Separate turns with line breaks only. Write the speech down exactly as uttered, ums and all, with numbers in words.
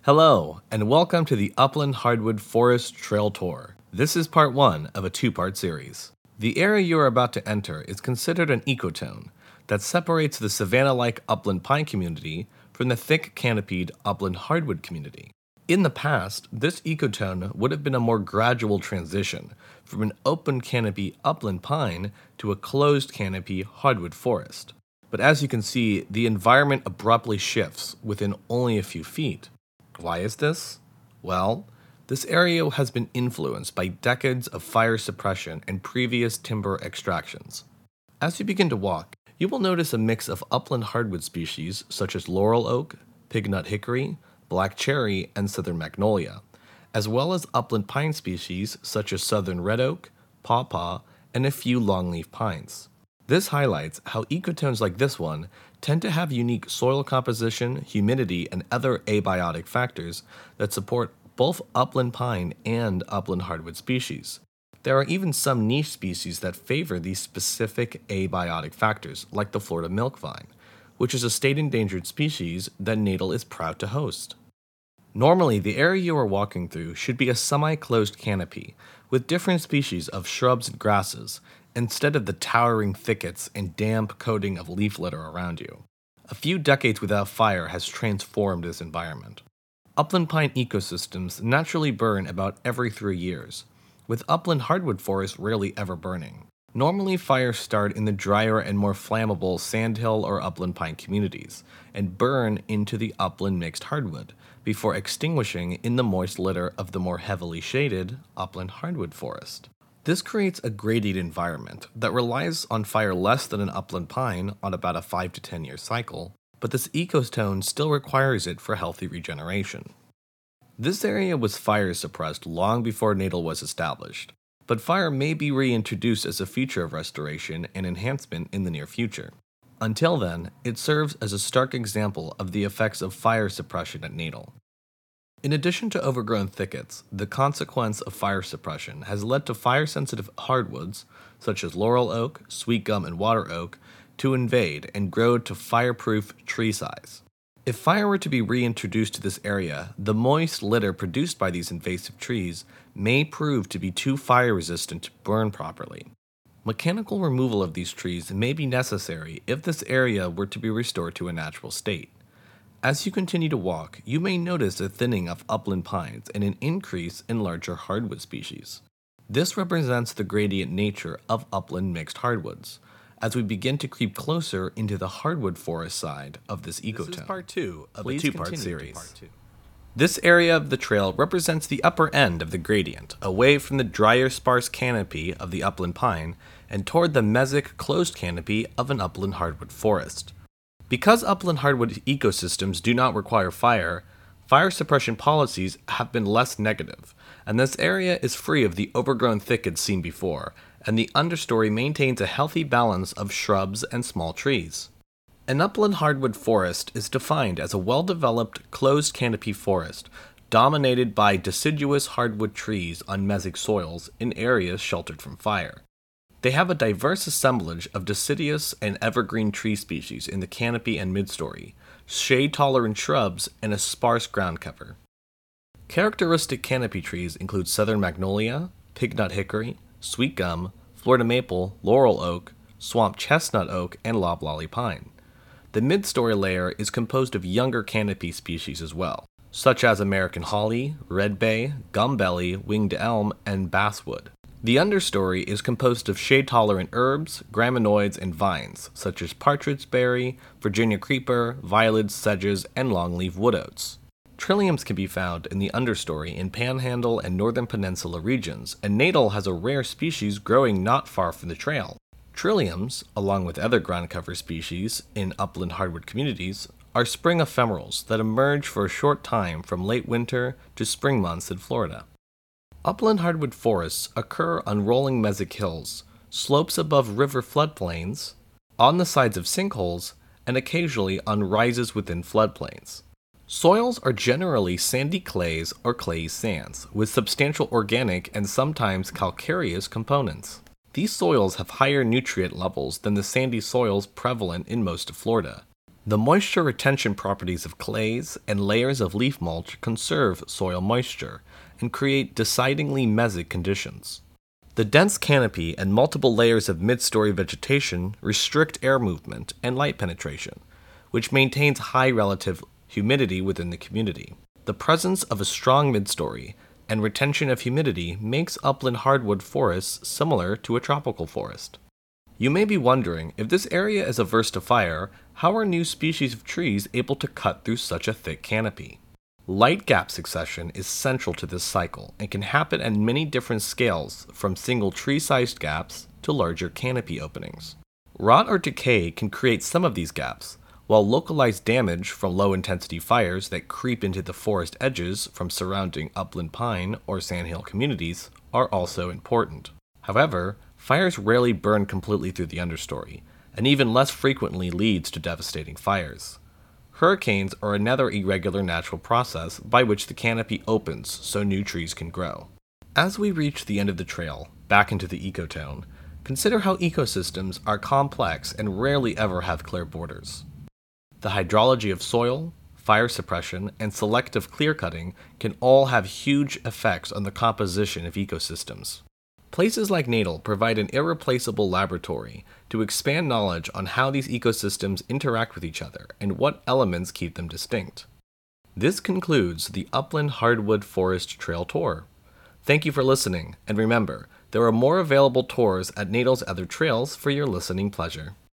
Hello, and welcome to the Upland Hardwood Forest Trail Tour. This is part one of a two-part series. The area you are about to enter is considered an ecotone that separates the savanna-like upland pine community from the thick canopied upland hardwood community. In the past, this ecotone would have been a more gradual transition from an open canopy upland pine to a closed canopy hardwood forest. But as you can see, the environment abruptly shifts within only a few feet. Why is this? Well, this area has been influenced by decades of fire suppression and previous timber extractions. As you begin to walk, you will notice a mix of upland hardwood species such as laurel oak, pignut hickory, black cherry, and southern magnolia, as well as upland pine species such as southern red oak, pawpaw, and a few longleaf pines. This highlights how ecotones like this one tend to have unique soil composition, humidity, and other abiotic factors that support both upland pine and upland hardwood species. There are even some niche species that favor these specific abiotic factors, like the Florida milk vine, which is a state endangered species that Natal is proud to host. Normally, the area you are walking through should be a semi-closed canopy with different species of shrubs and grasses, instead of the towering thickets and damp coating of leaf litter around you. A few decades without fire has transformed this environment. Upland pine ecosystems naturally burn about every three years, with upland hardwood forests rarely ever burning. Normally, fires start in the drier and more flammable sandhill or upland pine communities, and burn into the upland mixed hardwood, before extinguishing in the moist litter of the more heavily shaded upland hardwood forest. This creates a gradient environment that relies on fire less than an upland pine on about a five to ten year cycle, but this ecotone still requires it for healthy regeneration. This area was fire suppressed long before Natal was established, but fire may be reintroduced as a feature of restoration and enhancement in the near future. Until then, it serves as a stark example of the effects of fire suppression at Natal. In addition to overgrown thickets, the consequence of fire suppression has led to fire-sensitive hardwoods, such as laurel oak, sweet gum, and water oak, to invade and grow to fireproof tree size. If fire were to be reintroduced to this area, the moist litter produced by these invasive trees may prove to be too fire-resistant to burn properly. Mechanical removal of these trees may be necessary if this area were to be restored to a natural state. As you continue to walk, you may notice a thinning of upland pines and an increase in larger hardwood species. This represents the gradient nature of upland mixed hardwoods, as we begin to creep closer into the hardwood forest side of this ecotone. This is part two of a two-part series. Part two. This area of the trail represents the upper end of the gradient, away from the drier sparse canopy of the upland pine and toward the mesic closed canopy of an upland hardwood forest. Because upland hardwood ecosystems do not require fire, fire suppression policies have been less negative, and this area is free of the overgrown thickets seen before, and the understory maintains a healthy balance of shrubs and small trees. An upland hardwood forest is defined as a well-developed, closed canopy forest, dominated by deciduous hardwood trees on mesic soils in areas sheltered from fire. They have a diverse assemblage of deciduous and evergreen tree species in the canopy and midstory, shade-tolerant shrubs, and a sparse ground cover. Characteristic canopy trees include southern magnolia, pignut hickory, sweet gum, Florida maple, laurel oak, swamp chestnut oak, and loblolly pine. The midstory layer is composed of younger canopy species as well, such as American holly, red bay, gumbelly, winged elm, and basswood. The understory is composed of shade-tolerant herbs, graminoids, and vines, such as partridge berry, Virginia creeper, violets, sedges, and longleaf wood oats. Trilliums can be found in the understory in Panhandle and Northern Peninsula regions, and Natal has a rare species growing not far from the trail. Trilliums, along with other ground cover species in upland hardwood communities, are spring ephemerals that emerge for a short time from late winter to spring months in Florida. Upland hardwood forests occur on rolling mesic hills, slopes above river floodplains, on the sides of sinkholes, and occasionally on rises within floodplains. Soils are generally sandy clays or clayey sands, with substantial organic and sometimes calcareous components. These soils have higher nutrient levels than the sandy soils prevalent in most of Florida. The moisture retention properties of clays and layers of leaf mulch conserve soil moisture and create decidedly mesic conditions. The dense canopy and multiple layers of mid-story vegetation restrict air movement and light penetration, which maintains high relative humidity within the community. The presence of a strong midstory and retention of humidity makes upland hardwood forests similar to a tropical forest. You may be wondering, if this area is averse to fire, how are new species of trees able to cut through such a thick canopy? Light gap succession is central to this cycle and can happen at many different scales, from single tree-sized gaps to larger canopy openings. Rot or decay can create some of these gaps, while localized damage from low-intensity fires that creep into the forest edges from surrounding upland pine or sandhill communities are also important. However, fires rarely burn completely through the understory, and even less frequently leads to devastating fires. Hurricanes are another irregular natural process by which the canopy opens so new trees can grow. As we reach the end of the trail, back into the ecotone, consider how ecosystems are complex and rarely ever have clear borders. The hydrology of soil, fire suppression, and selective clear-cutting can all have huge effects on the composition of ecosystems. Places like Natal provide an irreplaceable laboratory to expand knowledge on how these ecosystems interact with each other and what elements keep them distinct. This concludes the Upland Hardwood Forest Trail Tour. Thank you for listening, and remember, there are more available tours at Natal's other trails for your listening pleasure.